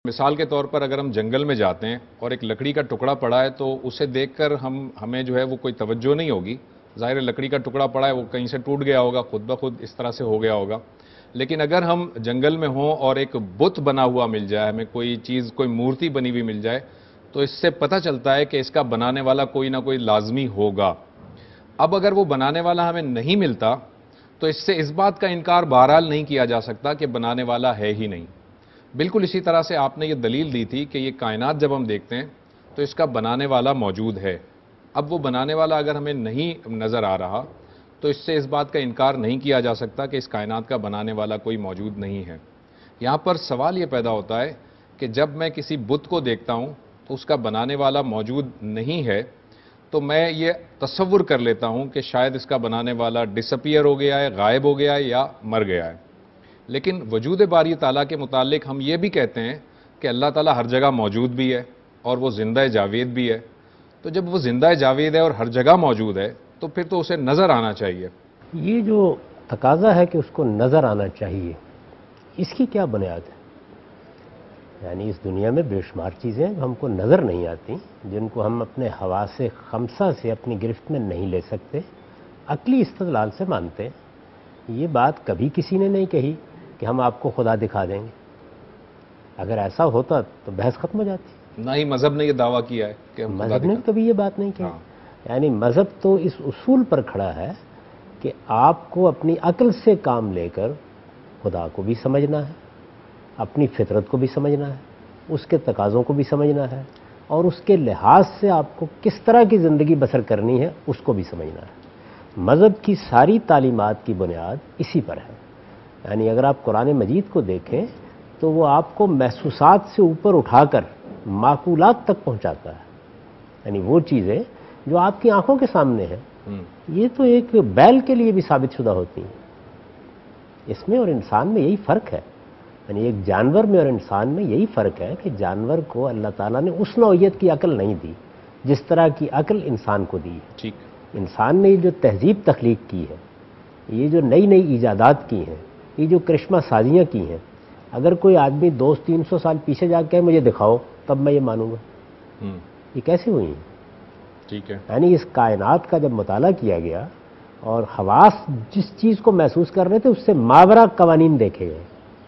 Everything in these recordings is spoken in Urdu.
مثال کے طور پر اگر ہم جنگل میں جاتے ہیں اور ایک لکڑی کا ٹکڑا پڑا ہے تو اسے دیکھ کر ہمیں جو ہے وہ کوئی توجہ نہیں ہوگی. ظاہر ہے لکڑی کا ٹکڑا پڑا ہے، وہ کہیں سے ٹوٹ گیا ہوگا، خود بخود اس طرح سے ہو گیا ہوگا. لیکن اگر ہم جنگل میں ہوں اور ایک بت بنا ہوا مل جائے، ہمیں کوئی چیز، کوئی مورتی بنی ہوئی مل جائے، تو اس سے پتہ چلتا ہے کہ اس کا بنانے والا کوئی نہ کوئی لازمی ہوگا. اب اگر وہ بنانے والا ہمیں نہیں ملتا تو اس سے اس بات کا انکار بہرحال نہیں کیا جا سکتا کہ بنانے والا ہے ہی نہیں. بالکل اسی طرح سے آپ نے یہ دلیل دی تھی کہ یہ کائنات جب ہم دیکھتے ہیں تو اس کا بنانے والا موجود ہے. اب وہ بنانے والا اگر ہمیں نہیں نظر آ رہا تو اس سے اس بات کا انکار نہیں کیا جا سکتا کہ اس کائنات کا بنانے والا کوئی موجود نہیں ہے. یہاں پر سوال یہ پیدا ہوتا ہے کہ جب میں کسی بت کو دیکھتا ہوں تو اس کا بنانے والا موجود نہیں ہے تو میں یہ تصور کر لیتا ہوں کہ شاید اس کا بنانے والا ڈسپیئر ہو گیا ہے، غائب ہو گیا ہے یا مر گیا ہے. لیکن وجود باری تعالیٰ کے متعلق ہم یہ بھی کہتے ہیں کہ اللہ تعالیٰ ہر جگہ موجود بھی ہے اور وہ زندہ جاوید بھی ہے. تو جب وہ زندہ جاوید ہے اور ہر جگہ موجود ہے تو پھر تو اسے نظر آنا چاہیے. یہ جو تقاضا ہے کہ اس کو نظر آنا چاہیے، اس کی کیا بنیاد ہے؟ یعنی اس دنیا میں بے شمار چیزیں جو ہم کو نظر نہیں آتی، جن کو ہم اپنے حواس خمسہ سے اپنی گرفت میں نہیں لے سکتے، عقلی استدلال سے مانتے ہیں. یہ بات کبھی کسی نے نہیں کہی کہ ہم آپ کو خدا دکھا دیں گے. اگر ایسا ہوتا تو بحث ختم ہو جاتی. نہ ہی مذہب نے یہ دعویٰ کیا ہے کہ ہم خدا مذہب نے کبھی یہ بات نہیں کی. یعنی مذہب تو اس اصول پر کھڑا ہے کہ آپ کو اپنی عقل سے کام لے کر خدا کو بھی سمجھنا ہے، اپنی فطرت کو بھی سمجھنا ہے، اس کے تقاضوں کو بھی سمجھنا ہے، اور اس کے لحاظ سے آپ کو کس طرح کی زندگی بسر کرنی ہے اس کو بھی سمجھنا ہے. مذہب کی ساری تعلیمات کی بنیاد اسی پر ہے. یعنی اگر آپ قرآن مجید کو دیکھیں تو وہ آپ کو محسوسات سے اوپر اٹھا کر معقولات تک پہنچاتا ہے. یعنی وہ چیزیں جو آپ کی آنکھوں کے سامنے ہیں یہ تو ایک بیل کے لیے بھی ثابت شدہ ہوتی ہیں. اس میں اور انسان میں یہی فرق ہے. یعنی ایک جانور میں اور انسان میں یہی فرق ہے کہ جانور کو اللہ تعالیٰ نے اس نوعیت کی عقل نہیں دی جس طرح کی عقل انسان کو دی. ٹھیک. انسان نے جو تہذیب تخلیق کی ہے، یہ جو نئی نئی ایجادات کی ہیں، یہ جو کرشمہ سازیاں کی ہیں، اگر کوئی آدمی 200-300 سال پیچھے جا کے مجھے دکھاؤ تب میں یہ مانوں گا. یہ کیسے ہوئی ہیں؟ ٹھیک ہے. یعنی اس کائنات کا جب مطالعہ کیا گیا اور حواس جس چیز کو محسوس کر رہے تھے اس سے ماورا قوانین دیکھے گئے،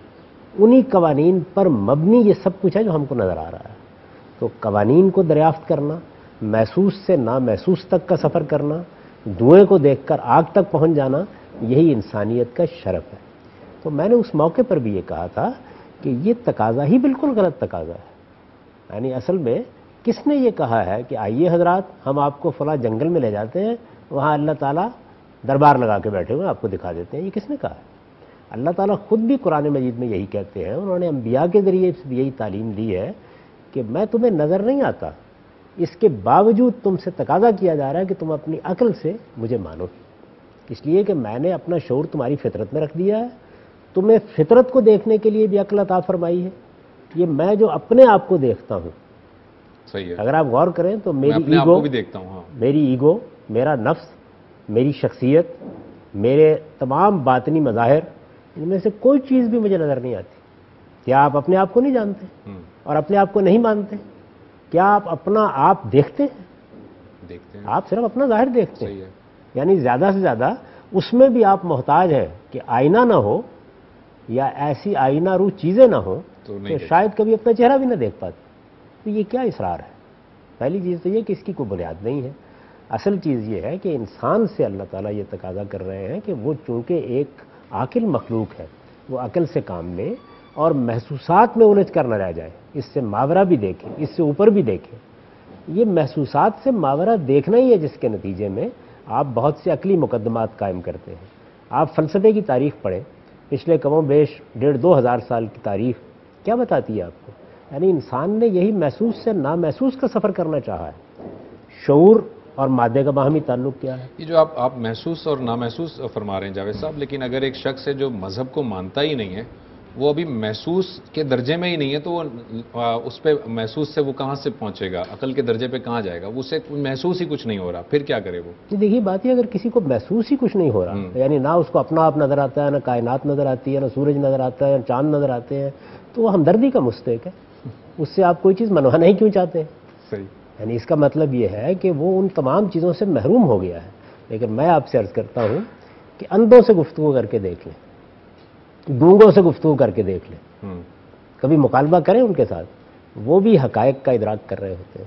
انہی قوانین پر مبنی یہ سب کچھ ہے جو ہم کو نظر آ رہا ہے. تو قوانین کو دریافت کرنا، محسوس سے نامحسوس تک کا سفر کرنا، دھوئیں کو دیکھ کر آگ تک پہنچ جانا، یہی انسانیت کا شرف ہے. تو میں نے اس موقع پر بھی یہ کہا تھا کہ یہ تقاضا ہی بالکل غلط تقاضا ہے. یعنی اصل میں کس نے یہ کہا ہے کہ آئیے حضرات ہم آپ کو فلاں جنگل میں لے جاتے ہیں، وہاں اللہ تعالیٰ دربار لگا کے بیٹھے ہوئے آپ کو دکھا دیتے ہیں؟ یہ کس نے کہا ہے؟ اللہ تعالیٰ خود بھی قرآن مجید میں یہی کہتے ہیں. انہوں نے انبیاء کے ذریعے یہی تعلیم دی ہے کہ میں تمہیں نظر نہیں آتا، اس کے باوجود تم سے تقاضا کیا جا رہا ہے کہ تم اپنی عقل سے مجھے مانو، اس لیے کہ میں نے اپنا شعور تمہاری فطرت میں رکھ دیا ہے. تمہیں فطرت کو دیکھنے کے لیے بھی عقل عطا فرمائی ہے. یہ میں جو اپنے آپ کو دیکھتا ہوں، صحیح ہے. اگر آپ غور کریں تو میری اپنے آپ کو بھی دیکھتا ہوں. میری ایگو، میرا نفس، میری شخصیت، میرے تمام باطنی مظاہر، ان میں سے کوئی چیز بھی مجھے نظر نہیں آتی. کیا آپ اپنے آپ کو نہیں جانتے اور اپنے آپ کو نہیں مانتے؟ کیا آپ اپنا آپ دیکھتے ہیں؟ آپ صرف اپنا ظاہر دیکھتے ہیں. یعنی زیادہ سے زیادہ اس میں بھی آپ محتاج ہیں کہ آئینہ نہ ہو یا ایسی آئینہ رو چیزیں نہ ہوں تو شاید کبھی اپنا چہرہ بھی نہ دیکھ پاتے. تو یہ کیا اصرار ہے؟ پہلی چیز تو یہ کہ اس کی کوئی بنیاد نہیں ہے. اصل چیز یہ ہے کہ انسان سے اللہ تعالیٰ یہ تقاضا کر رہے ہیں کہ وہ چونکہ ایک عاقل مخلوق ہے، وہ عقل سے کام لے اور محسوسات میں الجھ کر نہ رہ جائے، اس سے ماورا بھی دیکھے، اس سے اوپر بھی دیکھے. یہ محسوسات سے ماورا دیکھنا ہی ہے جس کے نتیجے میں آپ بہت سے عقلی مقدمات قائم کرتے ہیں. آپ فلسفے کی تاریخ پڑھیں، پچھلے کم و بیش 1,500-2,000 سال کی تاریخ کیا بتاتی ہے آپ کو؟ یعنی انسان نے یہی محسوس سے نامحسوس کا سفر کرنا چاہا ہے. شعور اور مادے کا باہمی تعلق کیا ہے؟ یہ جو آپ محسوس اور نامحسوس فرما رہے ہیں جاوید صاحب، لیکن اگر ایک شخص ہے جو مذہب کو مانتا ہی نہیں ہے، وہ ابھی محسوس کے درجے میں ہی نہیں ہے، تو وہ اس پہ محسوس سے وہ کہاں سے پہنچے گا؟ عقل کے درجے پہ کہاں جائے گا؟ اسے محسوس ہی کچھ نہیں ہو رہا، پھر کیا کرے وہ؟ دیکھیے بات یہ، اگر کسی کو محسوس ہی کچھ نہیں ہو رہا، یعنی نہ اس کو اپنا آپ نظر آتا ہے، نہ کائنات نظر آتی ہے، نہ سورج نظر آتا ہے، نہ چاند نظر آتے ہیں، تو وہ ہمدردی کا مستحق ہے. उससे आप कोई चीज़ मनवाना ही क्यों चाहते हैं? सही। यानी इसका मतलब ये है कि वो उन तमाम चीज़ों से महरूम हो गया है। लेकिन मैं आपसे अर्ज़ करता हूँ कि अंधों से गुफ्तगू करके देख लें, गूंगों से गुफ्तगू करके देख लें, कभी मुकालबा करें उनके साथ, वो भी हकायक का इदराक कर रहे होते हैं।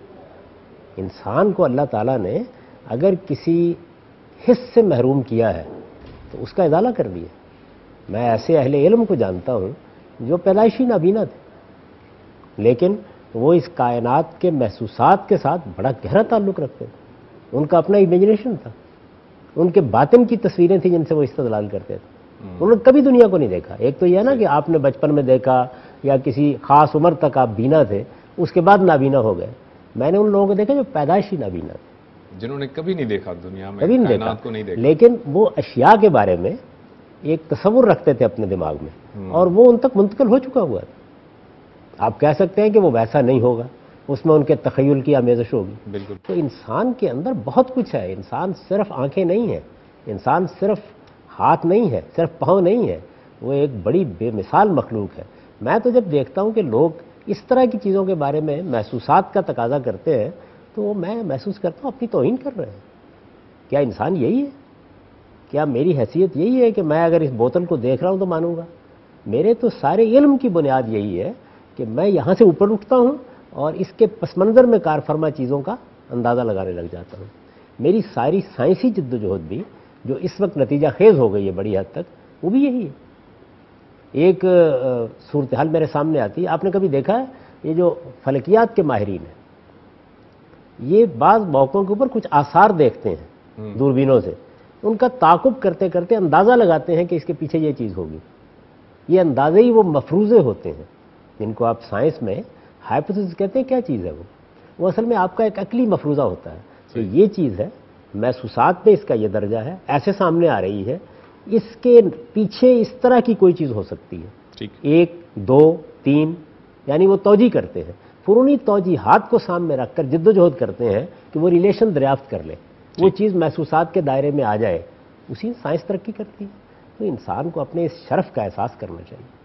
इंसान को अल्लाह ताला ने अगर किसी हिस्स से महरूम किया है तो उसका इजाला कर दिया। मैं ऐसे अहले इल्म को जानता हूँ जो पैदाइशी नाबीना थे, लेकिन वो इस कायनात के महसूसात के साथ बड़ा गहरा ताल्लुक़ रखते थे। उनका अपना इमेजिनेशन था, उनके बातिन की तस्वीरें थी जिनसे वो इस्तदलाल करते थे। उन्होंने कभी दुनिया को नहीं देखा। एक तो यह ना कि आपने बचपन में देखा या किसी ख़ास उम्र तक आप बीना थे, उसके बाद नाबीना हो गए। मैंने उन लोगों को देखा जो पैदाइशी नाबीना थे, जिन्होंने कभी नहीं देखा दुनिया में, कभी नहीं कायनात को नहीं देखा, लेकिन वो अशिया के बारे में एक तसव्वुर रखते थे अपने दिमाग में, और वो उन तक मुंतकिल हो चुका हुआ था। आप कह सकते हैं कि वो वैसा नहीं होगा, उसमें उनके तखय्युल की आमेज़श होगी। बिल्कुल। तो इंसान के अंदर बहुत कुछ है। इंसान सिर्फ आंखें नहीं है, इंसान सिर्फ हाथ नहीं है, सिर्फ पाँव नहीं है, वो एक बड़ी बेमिसाल मखलूक है। मैं तो जब देखता हूँ कि लोग इस तरह की चीज़ों के बारे में महसूसात का तकाजा करते हैं, तो मैं महसूस करता हूँ अपनी तौहीन कर रहे हैं। क्या इंसान यही है? क्या मेरी हैसियत यही है कि मैं अगर इस बोतल को देख रहा हूँ तो मानूंगा? मेरे तो सारे इल्म की बुनियाद यही है कि मैं यहाँ से ऊपर उठता हूँ और इसके पस मंज़र में कार फरमा चीज़ों का अंदाज़ा लगाने लग जाता हूँ। मेरी सारी साइंसी जद्दोजहद भी जो इस वक्त नतीजा खेज़ हो गई है बड़ी हद तक, वो भी यही है। एक सूरत हाल मेरे सामने आती है, आपने कभी देखा है ये जो फलकियात के माहिरीन हैं, ये बाज़ मौक़ों के ऊपर कुछ आसार देखते हैं दूरबीनों से, उनका ताक़ुब करते करते अंदाज़ा लगाते हैं कि इसके पीछे ये चीज़ होगी। ये अंदाज़े ही वो मफरूज़े होते हैं जिनको आप साइंस में हाइपोथेसिस कहते हैं। क्या चीज़ है वो असल में आपका एक अकली मफरूज़ा होता है कि ये चीज़ है, महसूसात पे इसका ये दर्जा है, ऐसे सामने आ रही है, इसके पीछे इस तरह की कोई चीज़ हो सकती है। ठीक। 1, 2, 3, यानी वो तौजी करते हैं, पुरानी तौजीहात को सामने रखकर जिद्दोजहद करते हैं कि वो रिलेशन दरियाफ्त कर ले, वो चीज़ महसूसात के दायरे में आ जाए। उसी साइंस तरक्की करती है। तो इंसान को अपने इस शरफ का एहसास करना चाहिए।